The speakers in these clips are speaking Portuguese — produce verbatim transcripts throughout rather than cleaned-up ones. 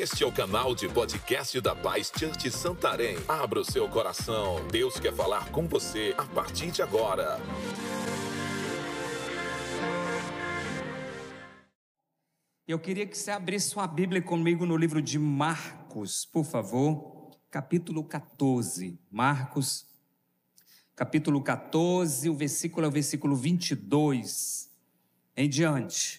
Este é o canal de podcast da Paz Church Santarém. Abra o seu coração. Deus quer falar com você a partir de agora. Eu queria que você abrisse sua Bíblia comigo no livro de Marcos, por favor, capítulo quatorze. Marcos, capítulo quatorze, o versículo é o versículo vinte e dois em diante.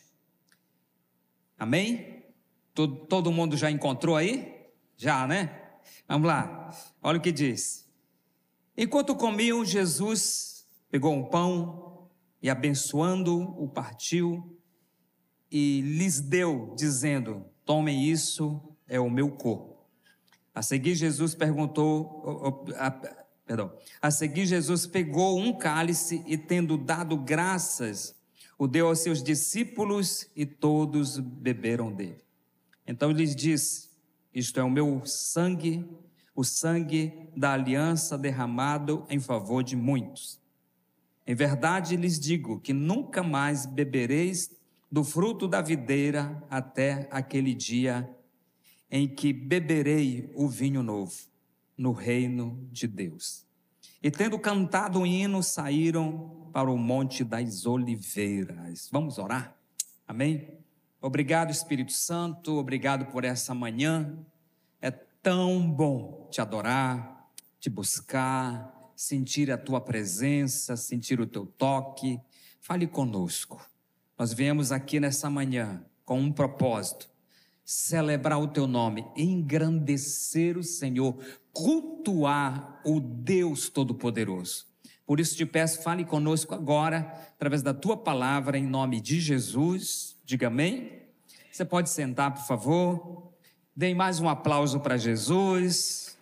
Amém? Todo, todo mundo já encontrou aí? Já, né? Vamos lá, olha o que diz. Enquanto comiam, Jesus pegou um pão e, abençoando, o partiu e lhes deu, dizendo: tomem isso, é o meu corpo. A seguir Jesus perguntou, a, perdão, a seguir Jesus pegou um cálice e, tendo dado graças, o deu aos seus discípulos e todos beberam dele. Então lhes disse: isto é o meu sangue, o sangue da aliança derramado em favor de muitos. Em verdade lhes digo que nunca mais bebereis do fruto da videira até aquele dia em que beberei o vinho novo no reino de Deus. E tendo cantado um hino, saíram para o Monte das Oliveiras. Vamos orar? Amém? Obrigado, Espírito Santo, obrigado por essa manhã. É tão bom te adorar, te buscar, sentir a tua presença, sentir o teu toque. Fale conosco. Nós viemos aqui nessa manhã com um propósito: celebrar o teu nome, engrandecer o Senhor, cultuar o Deus Todo-Poderoso. Por isso te peço, fale conosco agora, através da tua palavra, em nome de Jesus. Diga amém. Você pode sentar, por favor. Deem mais um aplauso para Jesus.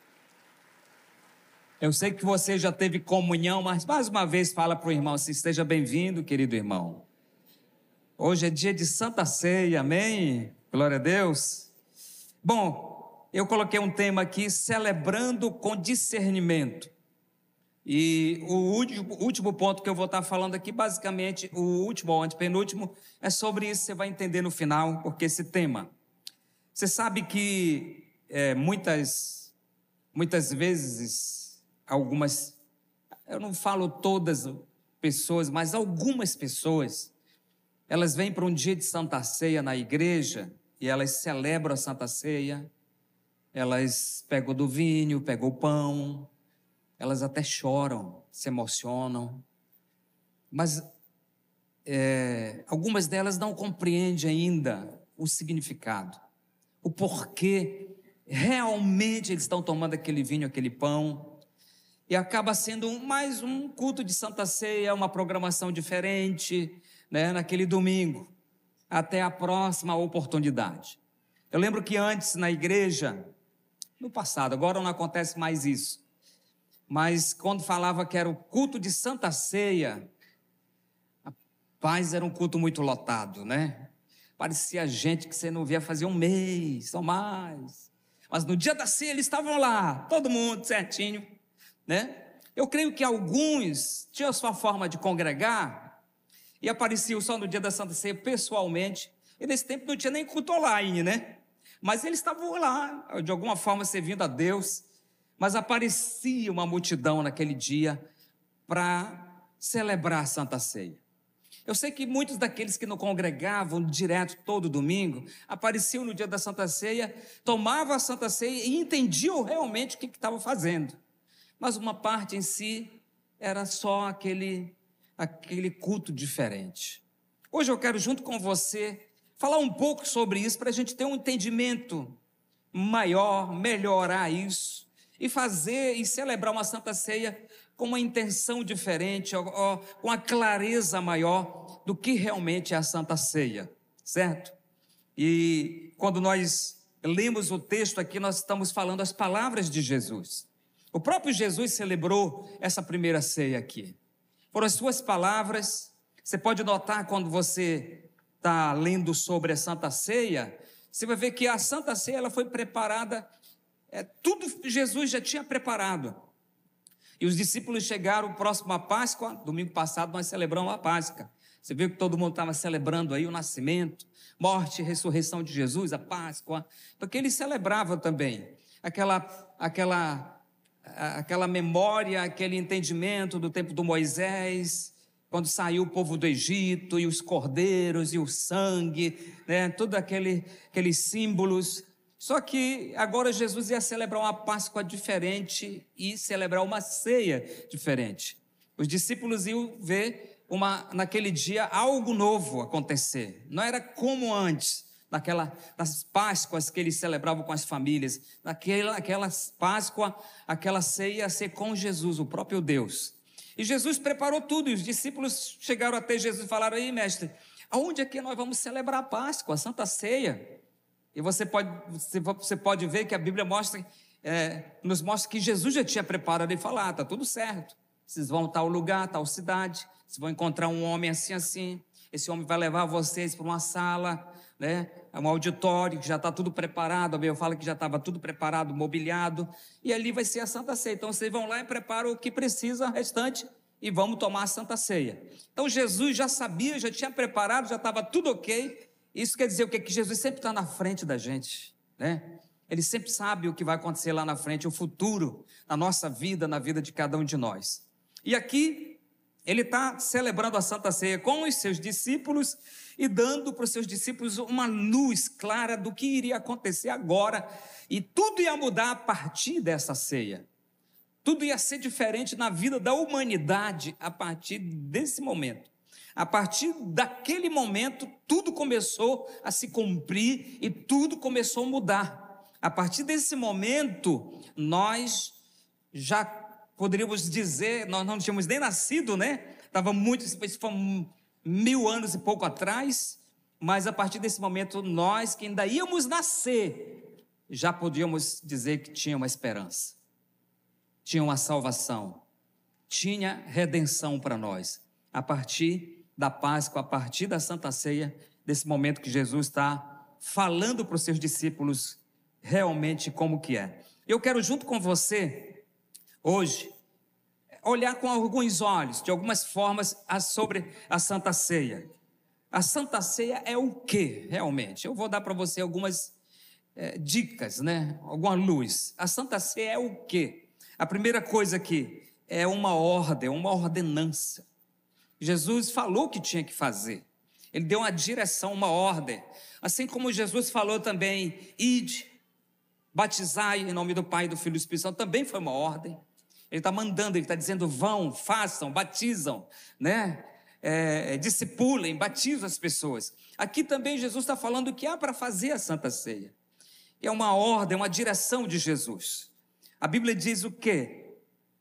Eu sei que você já teve comunhão, mas mais uma vez fala para o irmão assim: esteja bem-vindo, querido irmão. Hoje é dia de Santa Ceia, amém? Glória a Deus. Bom, eu coloquei um tema aqui: celebrando com discernimento. E o último, último ponto que eu vou estar falando aqui, basicamente, o último ou antepenúltimo, é sobre isso. Você vai entender no final, porque esse tema. Você sabe que é, muitas, muitas vezes, algumas, eu não falo todas pessoas, mas algumas pessoas, elas vêm para um dia de Santa Ceia na igreja e elas celebram a Santa Ceia, elas pegam do vinho, pegam o pão, elas até choram, se emocionam, mas é, algumas delas não compreendem ainda o significado, o porquê realmente eles estão tomando aquele vinho, aquele pão, e acaba sendo um, mais um culto de Santa Ceia, uma programação diferente, né, naquele domingo, até a próxima oportunidade. Eu lembro que antes na igreja, no passado, agora não acontece mais isso, mas quando falava que era o culto de Santa Ceia, rapaz, era um culto muito lotado, né? Parecia gente que você não via fazer um mês ou mais, mas no dia da ceia eles estavam lá, todo mundo certinho, né? Eu creio que alguns tinham a sua forma de congregar e apareciam só no dia da Santa Ceia pessoalmente, e nesse tempo não tinha nem culto online, né? Mas eles estavam lá, de alguma forma servindo a Deus, mas aparecia uma multidão naquele dia para celebrar a Santa Ceia. Eu sei que muitos daqueles que não congregavam direto todo domingo, apareciam no dia da Santa Ceia, tomavam a Santa Ceia e entendiam realmente o que estavam fazendo, mas uma parte em si era só aquele, aquele culto diferente. Hoje eu quero, junto com você, falar um pouco sobre isso, para a gente ter um entendimento maior, melhorar isso, e fazer e celebrar uma Santa Ceia com uma intenção diferente, ó, ó, com a clareza maior do que realmente é a Santa Ceia, certo? E quando nós lemos o texto aqui, nós estamos falando as palavras de Jesus. O próprio Jesus celebrou essa primeira ceia aqui. Foram as suas palavras. Você pode notar quando você está lendo sobre a Santa Ceia, você vai ver que a Santa Ceia ela foi preparada. É, tudo Jesus já tinha preparado. E os discípulos chegaram próximo à Páscoa. Domingo passado nós celebramos a Páscoa. Você viu que todo mundo estava celebrando aí o nascimento, morte e ressurreição de Jesus, a Páscoa, porque eles celebravam também aquela, aquela, aquela memória, aquele entendimento do tempo do Moisés, quando saiu o povo do Egito, e os cordeiros, e o sangue, né, todos aquele, aqueles símbolos. Só que agora Jesus ia celebrar uma Páscoa diferente e celebrar uma ceia diferente. Os discípulos iam ver uma, naquele dia algo novo acontecer. Não era como antes, naquela, nas Páscoas que eles celebravam com as famílias. Naquela aquela Páscoa, aquela ceia ia ser com Jesus, o próprio Deus. E Jesus preparou tudo, e os discípulos chegaram até Jesus e falaram: aí, mestre, aonde é que nós vamos celebrar a Páscoa, a Santa Ceia? E você pode, você pode ver que a Bíblia mostra, é, nos mostra que Jesus já tinha preparado e falado: ah, está tudo certo, vocês vão a tal lugar, tal cidade, vocês vão encontrar um homem assim, assim, esse homem vai levar vocês para uma sala, né, um auditório, que já está tudo preparado. A Bíblia fala que já estava tudo preparado, mobiliado, e ali vai ser a Santa Ceia. Então vocês vão lá e preparam o que precisa, o restante, e vamos tomar a Santa Ceia. Então Jesus já sabia, já tinha preparado, já estava tudo ok. Isso quer dizer o quê? Que Jesus sempre está na frente da gente, né? Ele sempre sabe o que vai acontecer lá na frente, o futuro, na nossa vida, na vida de cada um de nós. E aqui, ele está celebrando a Santa Ceia com os seus discípulos e dando para os seus discípulos uma luz clara do que iria acontecer agora, e tudo ia mudar a partir dessa ceia. Tudo ia ser diferente na vida da humanidade a partir desse momento. A partir daquele momento, tudo começou a se cumprir e tudo começou a mudar. A partir desse momento, nós já poderíamos dizer, nós não tínhamos nem nascido, né? Estava muito, isso foi mil anos e pouco atrás, mas a partir desse momento, nós que ainda íamos nascer, já podíamos dizer que tinha uma esperança, tinha uma salvação, tinha redenção para nós. A partir da Páscoa, a partir da Santa Ceia, desse momento que Jesus está falando para os seus discípulos realmente como que é. Eu quero, junto com você, hoje, olhar com alguns olhos, de algumas formas, sobre a Santa Ceia. A Santa Ceia é o que realmente? Eu vou dar para você algumas é, dicas, né? Alguma luz. A Santa Ceia é o que? A primeira coisa aqui é uma ordem, uma ordenança. Jesus falou o que tinha que fazer. Ele deu uma direção, uma ordem. Assim como Jesus falou também: ide, batizai em nome do Pai, do Filho e do Espírito Santo, também foi uma ordem. Ele está mandando, ele está dizendo: vão, façam, batizam, né? É, discipulem, batizam as pessoas. Aqui também Jesus está falando o que há para fazer a Santa Ceia. É uma ordem, uma direção de Jesus. A Bíblia diz o quê?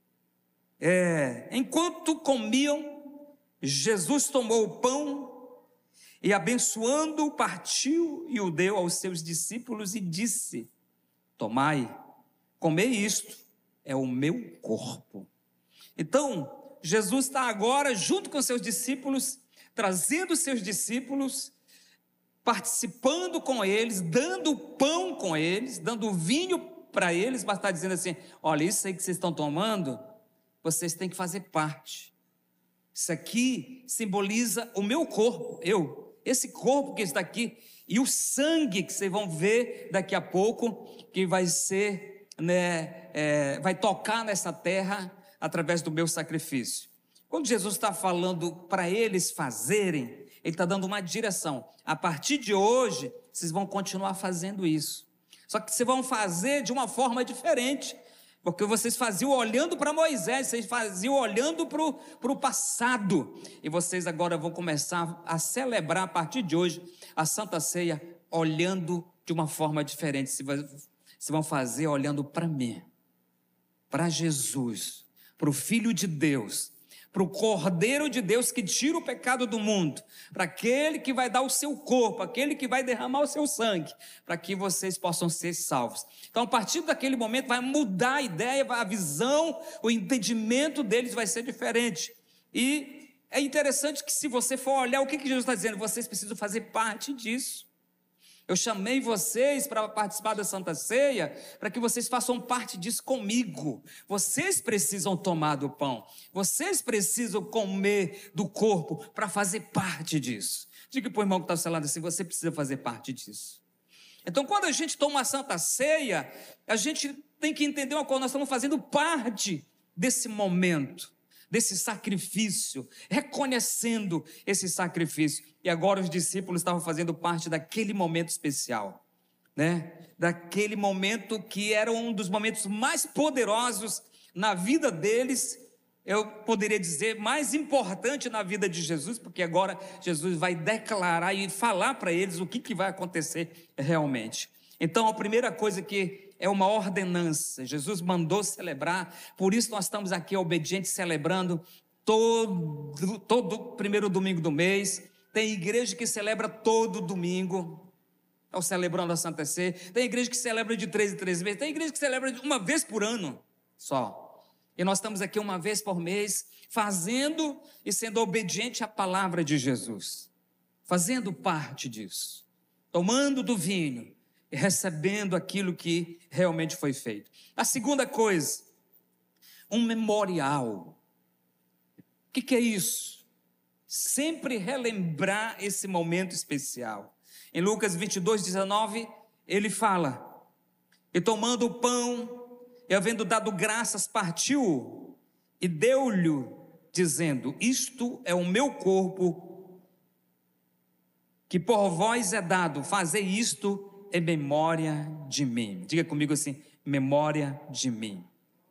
É, enquanto comiam, Jesus tomou o pão e, abençoando-o, partiu e o deu aos seus discípulos e disse: tomai, comei isto, é o meu corpo. Então, Jesus está agora junto com seus discípulos, trazendo seus discípulos, participando com eles, dando pão com eles, dando vinho para eles, mas está dizendo assim: olha, isso aí que vocês estão tomando, vocês têm que fazer parte. Isso aqui simboliza o meu corpo, eu, esse corpo que está aqui, e o sangue que vocês vão ver daqui a pouco, que vai ser, né, é, vai tocar nessa terra através do meu sacrifício. Quando Jesus está falando para eles fazerem, ele está dando uma direção. A partir de hoje, vocês vão continuar fazendo isso. Só que vocês vão fazer de uma forma diferente, porque vocês faziam olhando para Moisés, vocês faziam olhando para o passado, e vocês agora vão começar a celebrar a partir de hoje a Santa Ceia olhando de uma forma diferente. Vocês vão fazer olhando para mim, para Jesus, para o Filho de Deus, para o Cordeiro de Deus que tira o pecado do mundo, para aquele que vai dar o seu corpo, aquele que vai derramar o seu sangue, para que vocês possam ser salvos. Então, a partir daquele momento, vai mudar a ideia, a visão, o entendimento deles vai ser diferente. E é interessante que, se você for olhar o que Jesus está dizendo, vocês precisam fazer parte disso. Eu chamei vocês para participar da Santa Ceia, para que vocês façam parte disso comigo. Vocês precisam tomar do pão, vocês precisam comer do corpo para fazer parte disso. Diga para o irmão que está ao seu lado assim, você precisa fazer parte disso. Então, quando a gente toma a Santa Ceia, a gente tem que entender uma coisa, nós estamos fazendo parte desse momento, desse sacrifício, reconhecendo esse sacrifício. E agora os discípulos estavam fazendo parte daquele momento especial, né? Daquele momento que era um dos momentos mais poderosos na vida deles, eu poderia dizer, mais importante na vida de Jesus, porque agora Jesus vai declarar e falar para eles o que, que vai acontecer realmente. Então, a primeira coisa que é uma ordenança, Jesus mandou celebrar, por isso nós estamos aqui obedientes, celebrando todo, todo primeiro domingo do mês. Tem igreja que celebra todo domingo, estão celebrando a Santa Ceia. Tem igreja que celebra de três em três meses, tem igreja que celebra uma vez por ano só. E nós estamos aqui uma vez por mês, fazendo e sendo obediente à palavra de Jesus, fazendo parte disso, tomando do vinho e recebendo aquilo que realmente foi feito. A segunda coisa, um memorial. O que, que é isso? Sempre relembrar esse momento especial. Em Lucas vinte e dois, dezenove, ele fala: e tomando o pão, e havendo dado graças, partiu e deu-lhe, dizendo: isto é o meu corpo, que por vós é dado, fazei isto em memória de mim. Diga comigo assim, memória de mim.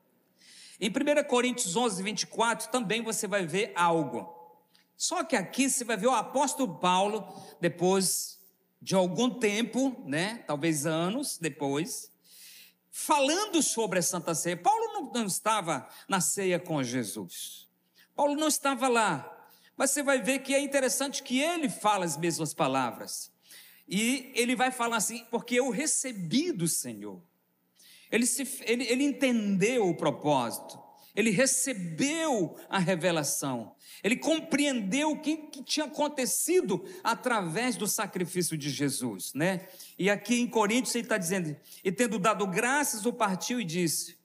Em primeira Coríntios onze, vinte e quatro, também você vai ver algo. Só que aqui você vai ver o apóstolo Paulo, depois de algum tempo, né, talvez anos depois, falando sobre a Santa Ceia. Paulo não, não estava na ceia com Jesus, Paulo não estava lá, mas você vai ver que é interessante que ele fala as mesmas palavras, e ele vai falar assim, porque eu recebi do Senhor. Ele, se, ele, ele entendeu o propósito, ele recebeu a revelação, ele compreendeu o que, que tinha acontecido através do sacrifício de Jesus, né? E aqui em Coríntios ele está dizendo: e tendo dado graças, o partiu e disse: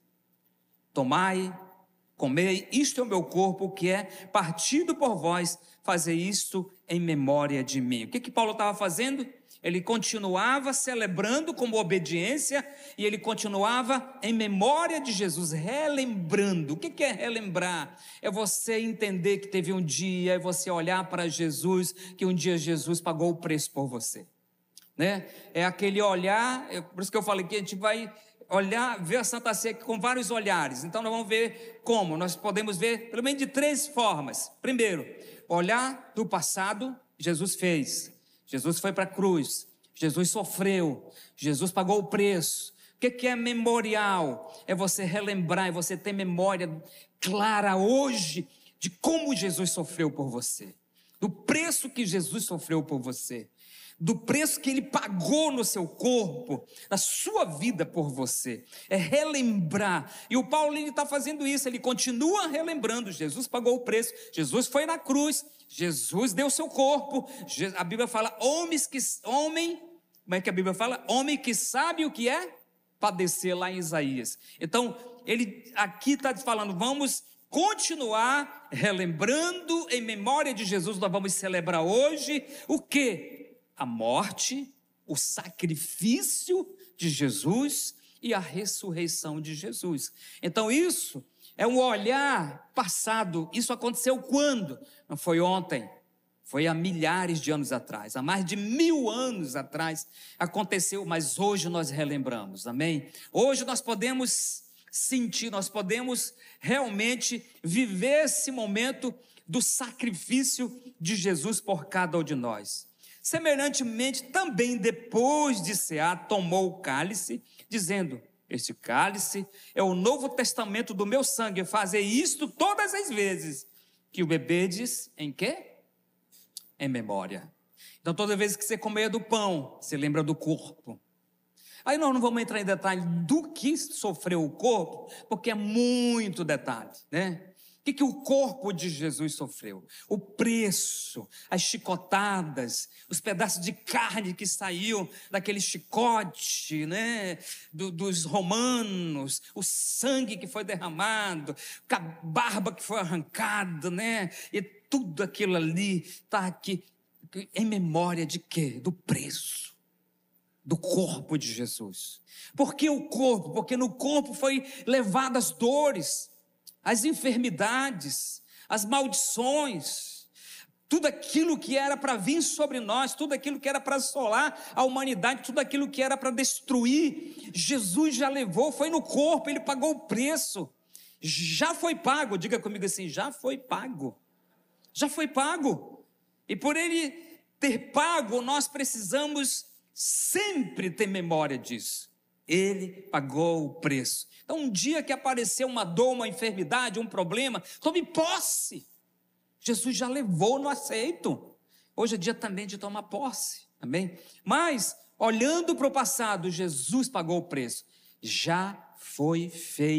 tomai, comei, isto é o meu corpo, que é partido por vós, fazei isto em memória de mim. O que que Paulo estava fazendo? Ele continuava celebrando como obediência, e ele continuava em memória de Jesus, relembrando. O que é relembrar? É você entender que teve um dia, é você olhar para Jesus, que um dia Jesus pagou o preço por você, né? É aquele olhar, é por isso que eu falei que a gente vai olhar, ver a Santa Ceia com vários olhares. Então nós vamos ver como, nós podemos ver pelo menos de três formas. Primeiro, olhar do passado, Jesus fez. Jesus foi para a cruz, Jesus sofreu, Jesus pagou o preço. O que é memorial? É você relembrar, é você ter memória clara hoje de como Jesus sofreu por você, do preço que Jesus sofreu por você, do preço que ele pagou no seu corpo, na sua vida por você. É relembrar. E o Paulo está fazendo isso, ele continua relembrando. Jesus pagou o preço, Jesus foi na cruz, Jesus deu seu corpo. A Bíblia fala, homens que, homem, como é que a Bíblia fala? Homem que sabe o que é padecer, lá em Isaías. Então, ele aqui está falando, vamos continuar relembrando em memória de Jesus. Nós vamos celebrar hoje o quê? A morte, o sacrifício de Jesus e a ressurreição de Jesus. Então isso é um olhar passado. Isso aconteceu quando? Não foi ontem, foi há milhares de anos atrás, há mais de mil anos atrás aconteceu, mas hoje nós relembramos, amém? Hoje nós podemos sentir, nós podemos realmente viver esse momento do sacrifício de Jesus por cada um de nós. Semelhantemente, também depois de cear, tomou o cálice, dizendo: este cálice é o novo testamento do meu sangue, fazei isto todas as vezes que o bebedes, em quê? Em memória. Então toda vez que você comer do pão, você lembra do corpo. Aí nós não vamos entrar em detalhe do que sofreu o corpo, porque é muito detalhe, né? O que, que o corpo de Jesus sofreu? O preço, as chicotadas, os pedaços de carne que saíam daquele chicote, né? Do, dos romanos, o sangue que foi derramado, a barba que foi arrancada, né? E tudo aquilo ali está aqui em memória de quê? Do preço, do corpo de Jesus. Por que o corpo? Porque no corpo foi levadas as dores, as enfermidades, as maldições, tudo aquilo que era para vir sobre nós, tudo aquilo que era para assolar a humanidade, tudo aquilo que era para destruir, Jesus já levou, foi no corpo, ele pagou o preço, já foi pago. Diga comigo assim: já foi pago, já foi pago, e por ele ter pago, nós precisamos sempre ter memória disso. Ele pagou o preço. Então, um dia que aparecer uma dor, uma enfermidade, um problema, tome posse. Jesus já levou no aceito. Hoje é dia também de tomar posse, amém? Mas, olhando para o passado, Jesus pagou o preço. Já foi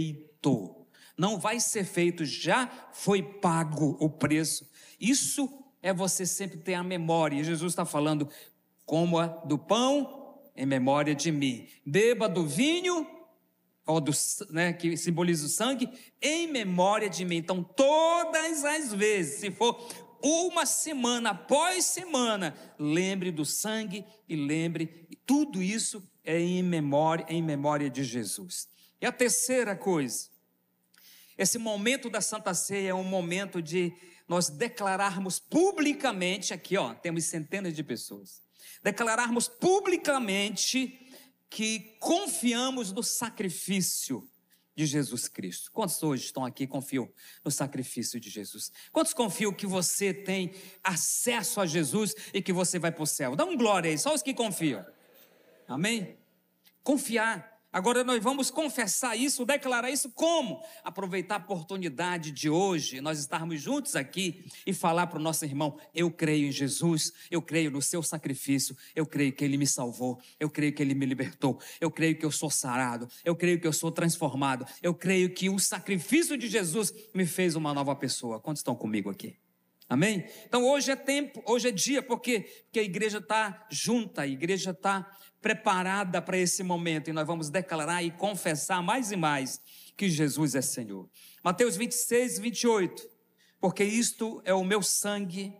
feito. Não vai ser feito, já foi pago o preço. Isso é você sempre ter a memória. E Jesus está falando: coma do pão em memória de mim, beba do vinho, ou do, né, que simboliza o sangue, em memória de mim. Então, todas as vezes, se for uma semana após semana, lembre do sangue e lembre, tudo isso é em memória, em memória de Jesus. E a terceira coisa, esse momento da Santa Ceia é um momento de nós declararmos publicamente, aqui ó, temos centenas de pessoas, declararmos publicamente que confiamos no sacrifício de Jesus Cristo. Quantos hoje estão aqui e confiam no sacrifício de Jesus? Quantos confiam que você tem acesso a Jesus e que você vai para o céu? Dá um glória aí, só os que confiam. Amém? Confiar. Agora nós vamos confessar isso, declarar isso como? Aproveitar a oportunidade de hoje, nós estarmos juntos aqui e falar para o nosso irmão: eu creio em Jesus, eu creio no seu sacrifício, eu creio que Ele me salvou, eu creio que Ele me libertou, eu creio que eu sou sarado, eu creio que eu sou transformado, eu creio que o sacrifício de Jesus me fez uma nova pessoa. Quantos estão comigo aqui? Amém? Então hoje é tempo, hoje é dia, porque, porque a igreja está junta, a igreja está preparada para esse momento, e nós vamos declarar e confessar mais e mais que Jesus é Senhor. Mateus vinte e seis, vinte e oito, porque isto é o meu sangue,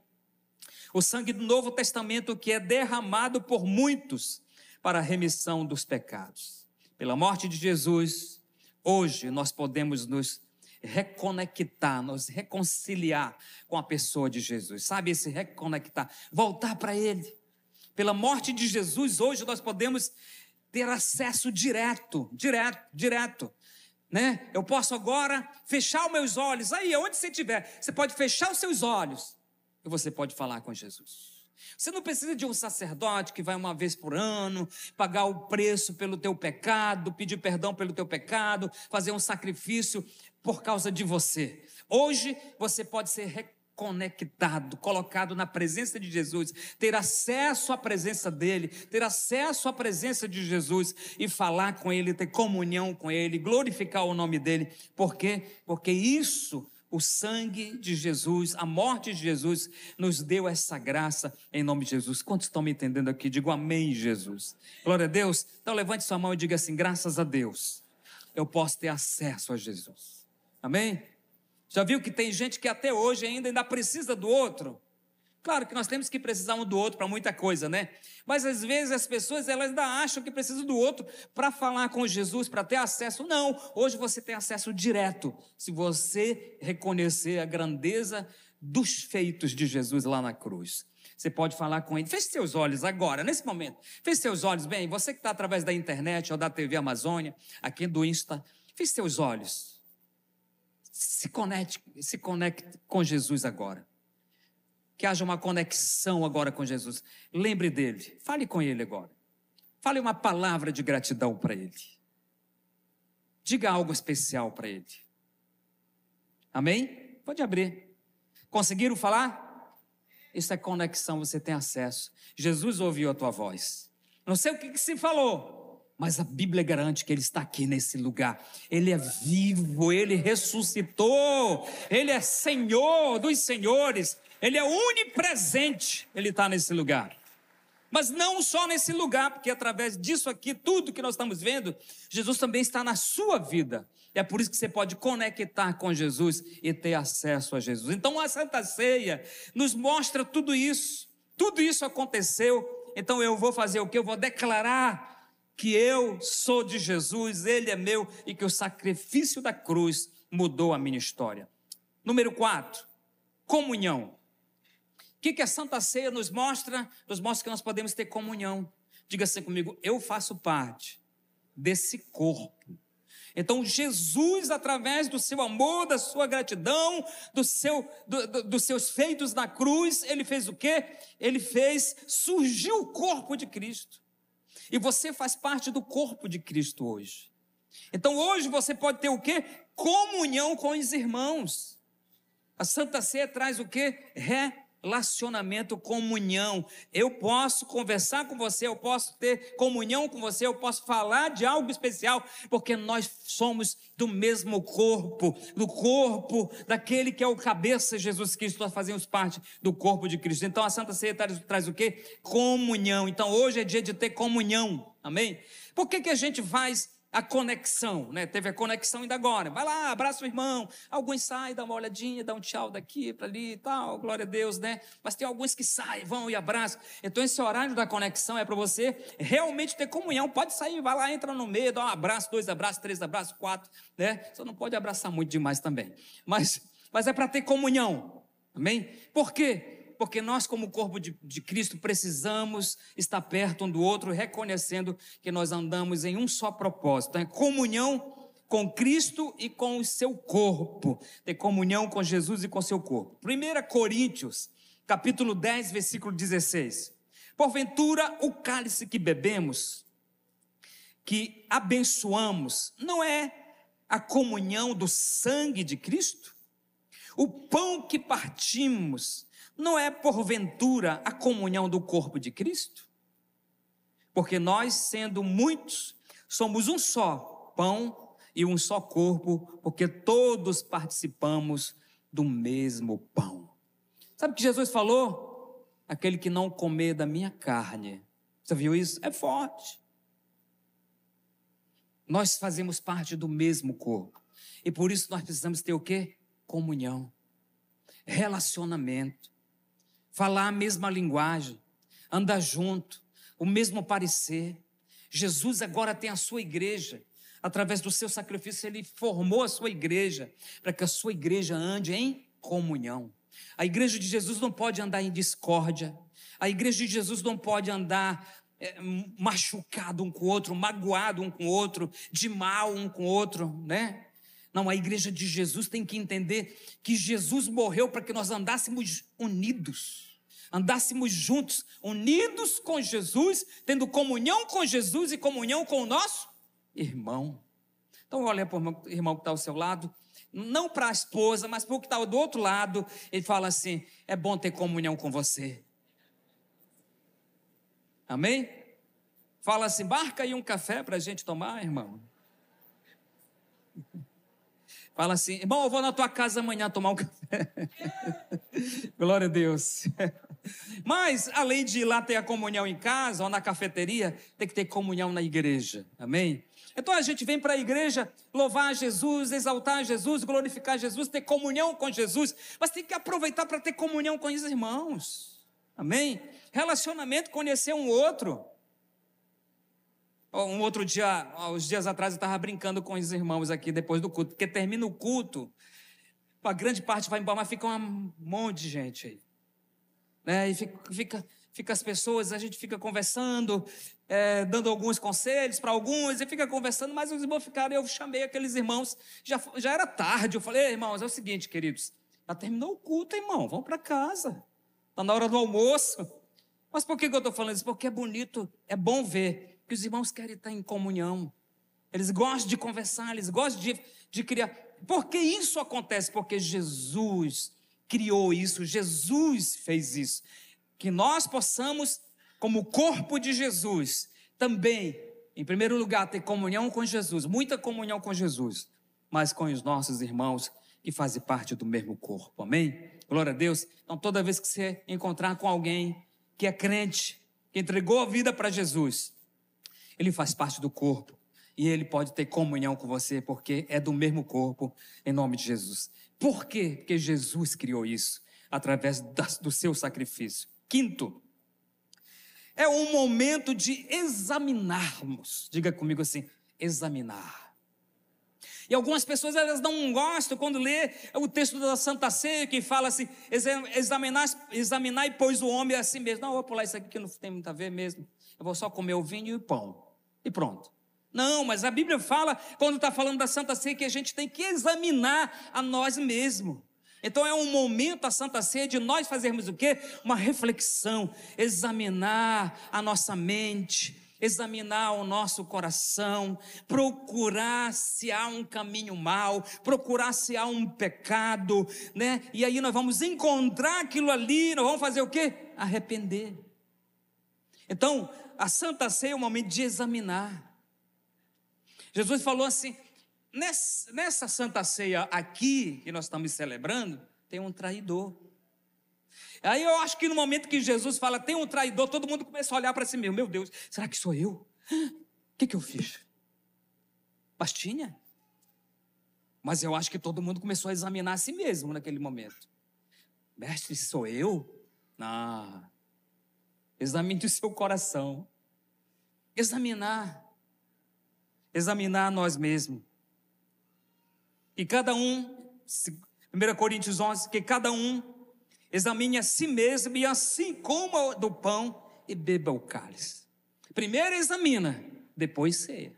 o sangue do Novo Testamento, que é derramado por muitos para a remissão dos pecados. Pela morte de Jesus, hoje nós podemos nos reconectar, nos reconciliar com a pessoa de Jesus, sabe, esse reconectar, voltar para Ele. Pela morte de Jesus, hoje nós podemos ter acesso direto, direto, direto, né? Eu posso agora fechar os meus olhos, aí, onde você estiver, você pode fechar os seus olhos e você pode falar com Jesus. Você não precisa de um sacerdote que vai uma vez por ano, pagar o preço pelo teu pecado, pedir perdão pelo teu pecado, fazer um sacrifício por causa de você. Hoje você pode ser reconhecido, conectado, colocado na presença de Jesus, ter acesso à presença dele, ter acesso à presença de Jesus e falar com ele, ter comunhão com ele, glorificar o nome dele. Por quê? Porque isso, o sangue de Jesus, a morte de Jesus, nos deu essa graça em nome de Jesus. Quantos estão me entendendo aqui? Digo amém, Jesus. Glória a Deus. Então levante sua mão e diga assim: graças a Deus, eu posso ter acesso a Jesus. Amém? Já viu que tem gente que até hoje ainda, ainda precisa do outro? Claro que nós temos que precisar um do outro para muita coisa, né? Mas às vezes as pessoas, elas ainda acham que precisam do outro para falar com Jesus, para ter acesso. Não, hoje você tem acesso direto, se você reconhecer a grandeza dos feitos de Jesus lá na cruz. Você pode falar com ele. Feche seus olhos agora, nesse momento. Feche seus olhos, bem, você que está através da internet ou da T V Amazônia, aqui do Insta, feche seus olhos. Se conecte, se conecte com Jesus agora. Que haja uma conexão agora com Jesus. Lembre dele, fale com ele agora. Fale uma palavra de gratidão para ele. Diga algo especial para ele. Amém? Pode abrir. Conseguiram falar? Isso é conexão, você tem acesso. Jesus ouviu a tua voz. Não sei o que, que se falou, Mas a Bíblia garante que Ele está aqui nesse lugar. Ele é vivo, Ele ressuscitou, Ele é Senhor dos senhores, Ele é onipresente, Ele está nesse lugar. Mas não só nesse lugar, porque através disso aqui, tudo que nós estamos vendo, Jesus também está na sua vida. É por isso que você pode conectar com Jesus e ter acesso a Jesus. Então a Santa Ceia nos mostra tudo isso. Tudo isso aconteceu. Então eu vou fazer o quê? Eu vou declarar que eu sou de Jesus, Ele é meu e que o sacrifício da cruz mudou a minha história. Número quatro, comunhão. O que, que a Santa Ceia nos mostra? Nos mostra que nós podemos ter comunhão. Diga assim comigo, eu faço parte desse corpo. Então Jesus, através do seu amor, da sua gratidão, do seu, do, do, dos seus feitos na cruz, Ele fez o quê? Ele fez, surgiu o corpo de Cristo. E você faz parte do corpo de Cristo hoje. Então hoje você pode ter o quê? Comunhão com os irmãos. A Santa Ceia traz o quê? Relacionamento, comunhão. Eu posso conversar com você, eu posso ter comunhão com você, eu posso falar de algo especial, porque nós somos do mesmo corpo, do corpo daquele que é o cabeça, Jesus Cristo. Nós fazemos parte do corpo de Cristo. Então a Santa Ceia traz, traz o quê? Comunhão. Então hoje é dia de ter comunhão, amém? Por que que a gente faz a conexão, né? Teve a conexão ainda agora, vai lá, abraça o irmão, alguns saem, dá uma olhadinha, dá um tchau daqui para ali e tal, glória a Deus, né? Mas tem alguns que saem, vão e abraçam. Então esse horário da conexão é para você realmente ter comunhão. Pode sair, vai lá, entra no meio, dá um abraço, dois abraços, três abraços, quatro, né? Só não pode abraçar muito demais também, mas, mas é para ter comunhão, amém? Por quê? Porque nós, como corpo de, de Cristo, precisamos estar perto um do outro, reconhecendo que nós andamos em um só propósito, é comunhão com Cristo e com o seu corpo, ter comunhão com Jesus e com o seu corpo. primeira Coríntios, capítulo dez, versículo dezesseis. Porventura, o cálice que bebemos, que abençoamos, não é a comunhão do sangue de Cristo? O pão que partimos, não é porventura a comunhão do corpo de Cristo? Porque nós, sendo muitos, somos um só pão e um só corpo, porque todos participamos do mesmo pão. Sabe o que Jesus falou? Aquele que não comer da minha carne. Você viu isso? É forte. Nós fazemos parte do mesmo corpo. E por isso nós precisamos ter o quê? Comunhão, relacionamento. Falar a mesma linguagem, andar junto, o mesmo parecer. Jesus agora tem a sua igreja, através do seu sacrifício Ele formou a sua igreja, para que a sua igreja ande em comunhão. A igreja de Jesus não pode andar em discórdia, a igreja de Jesus não pode andar é, machucado um com o outro, magoado um com o outro, de mal um com o outro, né? Não, a igreja de Jesus tem que entender que Jesus morreu para que nós andássemos unidos, andássemos juntos, unidos com Jesus, tendo comunhão com Jesus e comunhão com o nosso irmão. Então olha para o irmão que está ao seu lado, não para a esposa, mas para o que está do outro lado, ele fala assim, é bom ter comunhão com você. Amém? Fala assim, marca aí um café para a gente tomar, irmão. Fala assim, irmão, eu vou na tua casa amanhã tomar um café. Glória a Deus. Mas, além de ir lá ter a comunhão em casa ou na cafeteria, tem que ter comunhão na igreja. Amém? Então a gente vem para a igreja louvar Jesus, exaltar Jesus, glorificar Jesus, ter comunhão com Jesus, mas tem que aproveitar para ter comunhão com os irmãos. Amém? Relacionamento, conhecer um outro. Um outro dia, uns dias atrás, eu estava brincando com os irmãos aqui depois do culto, porque termina o culto, a grande parte vai embora, mas fica um monte de gente aí, né? E fica, fica, fica as pessoas, a gente fica conversando, é, dando alguns conselhos para alguns, e fica conversando, mas os irmãos ficaram, eu chamei aqueles irmãos, já, já era tarde, eu falei, irmãos, é o seguinte, queridos, já terminou o culto, irmão, vamos para casa, está na hora do almoço. Mas por que eu estou falando isso? Porque é bonito, é bom ver que os irmãos querem estar em comunhão, eles gostam de conversar, eles gostam de, de criar. Por que isso acontece? Porque Jesus criou isso, Jesus fez isso, que nós possamos, como corpo de Jesus, também Em primeiro lugar, ter comunhão com Jesus, muita comunhão com Jesus, mas com os nossos irmãos que fazem parte do mesmo corpo, amém? Glória a Deus. Então toda vez que você encontrar com alguém que é crente, que entregou a vida para Jesus, ele faz parte do corpo e ele pode ter comunhão com você, porque é do mesmo corpo, em nome de Jesus. Por quê? Porque Jesus criou isso, através do seu sacrifício. Quinto, é um momento de examinarmos. Diga comigo assim, examinar. E algumas pessoas, elas não gostam quando lê o texto da Santa Ceia, que fala assim, examinar, examinar e pois o homem é assim mesmo. Não, eu vou pular isso aqui que não tem muito a ver mesmo. Eu vou só comer o vinho e o pão. E pronto. Não, mas a Bíblia fala, quando está falando da Santa Ceia, que a gente tem que examinar a nós mesmos. Então é um momento, a Santa Ceia, de nós fazermos o quê? Uma reflexão, examinar a nossa mente, examinar o nosso coração, procurar se há um caminho mau, procurar se há um pecado, né? E aí nós vamos encontrar aquilo ali, nós vamos fazer o quê? Arrepender. Então, a Santa Ceia é um momento de examinar. Jesus falou assim, nessa, nessa Santa Ceia aqui, que nós estamos celebrando, tem um traidor. Aí eu acho que no momento que Jesus fala, tem um traidor, todo mundo começa a olhar para si mesmo. Meu Deus, será que sou eu? O que, que eu fiz? Pastinha? Mas eu acho que todo mundo começou a examinar a si mesmo naquele momento. Mestre, sou eu? Não. Examine o seu coração. Examinar. Examinar nós mesmos. E cada um, primeira Coríntios onze, que cada um examine a si mesmo e assim coma do pão e beba o cálice. Primeiro examina, depois ceia.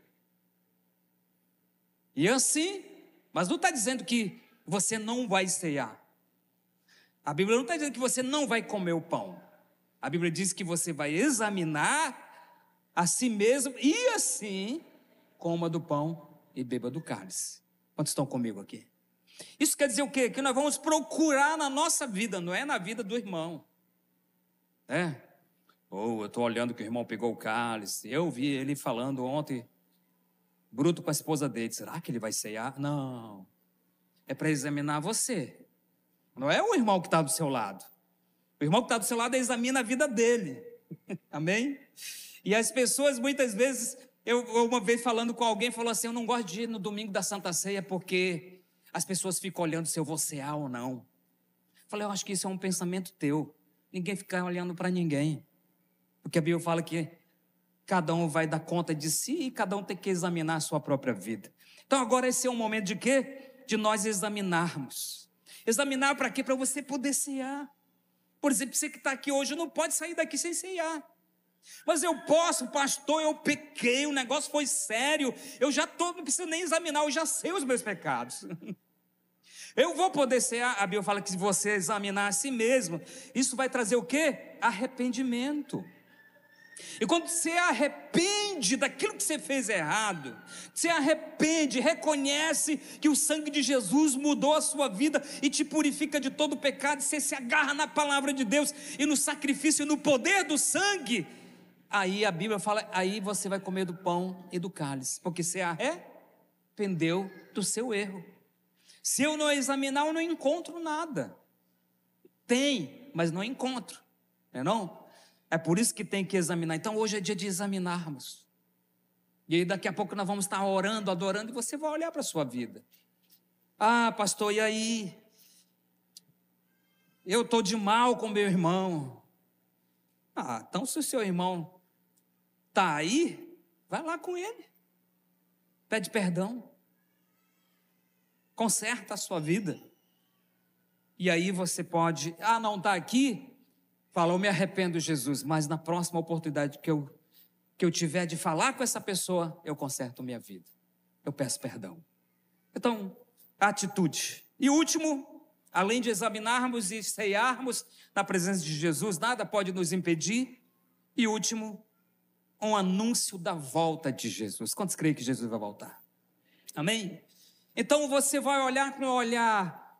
E assim, mas não está dizendo que você não vai cear. A Bíblia não está dizendo que você não vai comer o pão. A Bíblia diz que você vai examinar a si mesmo e assim coma do pão e beba do cálice. Quantos estão comigo aqui? Isso quer dizer o quê? Que nós vamos procurar na nossa vida, não é na vida do irmão. É? Ou oh, eu estou olhando que o irmão pegou o cálice. Eu vi ele falando ontem, bruto com a esposa dele. Será que ele vai ceiar? Não. É para examinar você. Não é o irmão que está do seu lado. O irmão que está do seu lado examina a vida dele. Amém? E as pessoas muitas vezes... Eu uma vez falando com alguém, falou assim, eu não gosto de ir no domingo da Santa Ceia porque as pessoas ficam olhando se eu vou cear ou não. Falei, eu acho que isso é um pensamento teu. Ninguém fica olhando para ninguém. Porque a Bíblia fala que cada um vai dar conta de si e cada um tem que examinar a sua própria vida. Então agora esse é um momento de quê? De nós examinarmos. Examinar para quê? Para você poder cear. Por exemplo, você que está aqui hoje não pode sair daqui sem cear. Mas eu posso, pastor, eu pequei, o negócio foi sério, eu já tô, não preciso nem examinar, eu já sei os meus pecados. Eu vou poder ser, a Bíblia fala que se você examinar a si mesmo, isso vai trazer o quê? Arrependimento. E quando você arrepende daquilo que você fez errado, você arrepende, reconhece que o sangue de Jesus mudou a sua vida e te purifica de todo o pecado, você se agarra na palavra de Deus e no sacrifício e no poder do sangue, aí a Bíblia fala, aí você vai comer do pão e do cálice, porque você arrependeu do seu erro. Se eu não examinar, eu não encontro nada. Tem, mas não encontro, não é não? É por isso que tem que examinar. Então hoje é dia de examinarmos. E aí daqui a pouco nós vamos estar orando, adorando, e você vai olhar para a sua vida. Ah, pastor, e aí? Eu estou de mal com meu irmão. Ah, então se o seu irmão está aí, vai lá com ele. Pede perdão. Conserta a sua vida. E aí você pode, ah, não está aqui? Fala, eu me arrependo, Jesus, mas na próxima oportunidade que eu, que eu tiver de falar com essa pessoa, eu conserto minha vida. Eu peço perdão. Então, atitude. E último, além de examinarmos e ceiarmos na presença de Jesus, nada pode nos impedir. E último, um anúncio da volta de Jesus. Quantos creem que Jesus vai voltar? Amém? Então você vai olhar com um olhar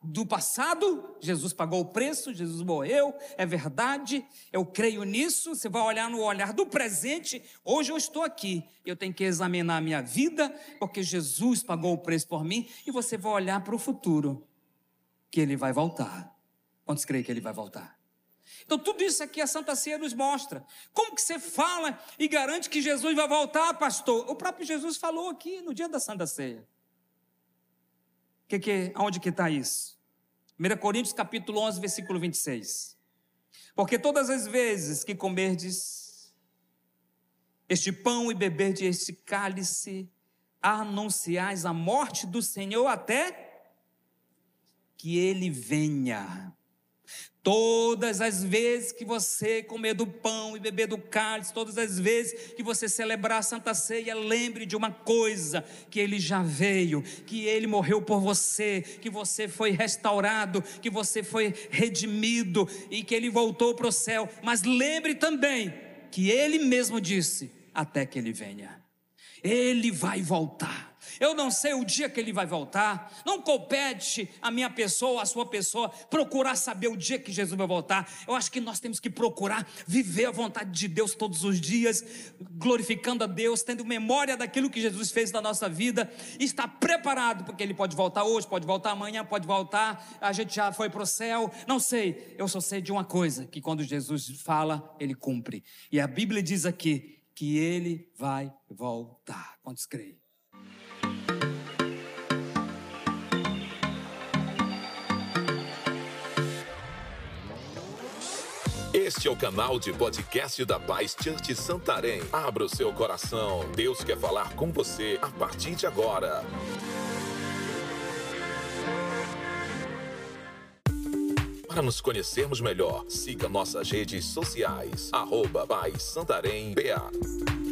do passado, Jesus pagou o preço, Jesus morreu, é verdade, eu creio nisso. Você vai olhar no olhar do presente, hoje eu estou aqui, eu tenho que examinar a minha vida, porque Jesus pagou o preço por mim, e você vai olhar para o futuro, que Ele vai voltar. Quantos creem que Ele vai voltar? Então tudo isso aqui a Santa Ceia nos mostra. Como que você fala e garante que Jesus vai voltar, pastor? O próprio Jesus falou aqui no dia da Santa Ceia. Que que, onde que está isso? primeira Coríntios capítulo onze, versículo vinte e seis. Porque todas as vezes que comerdes este pão e beberdes este cálice, anunciais a morte do Senhor até que Ele venha. Todas as vezes que você comer do pão e beber do cálice, todas as vezes que você celebrar a Santa Ceia, lembre de uma coisa, que Ele já veio, que Ele morreu por você, que você foi restaurado, que você foi redimido e que Ele voltou para o céu. Mas lembre também que Ele mesmo disse, até que Ele venha. Ele vai voltar. Eu não sei o dia que Ele vai voltar. Não compete a minha pessoa, a sua pessoa, procurar saber o dia que Jesus vai voltar. Eu acho que nós temos que procurar viver a vontade de Deus todos os dias, glorificando a Deus, tendo memória daquilo que Jesus fez na nossa vida, e estar preparado, porque Ele pode voltar hoje, pode voltar amanhã, pode voltar, a gente já foi para o céu, não sei. Eu só sei de uma coisa, que quando Jesus fala, Ele cumpre. E a Bíblia diz aqui que Ele vai voltar. Quantos creem? Este é o canal de podcast da Paz Church Santarém. Abra o seu coração. Deus quer falar com você a partir de agora. Para nos conhecermos melhor, siga nossas redes sociais. Arroba Paz Santarém B A.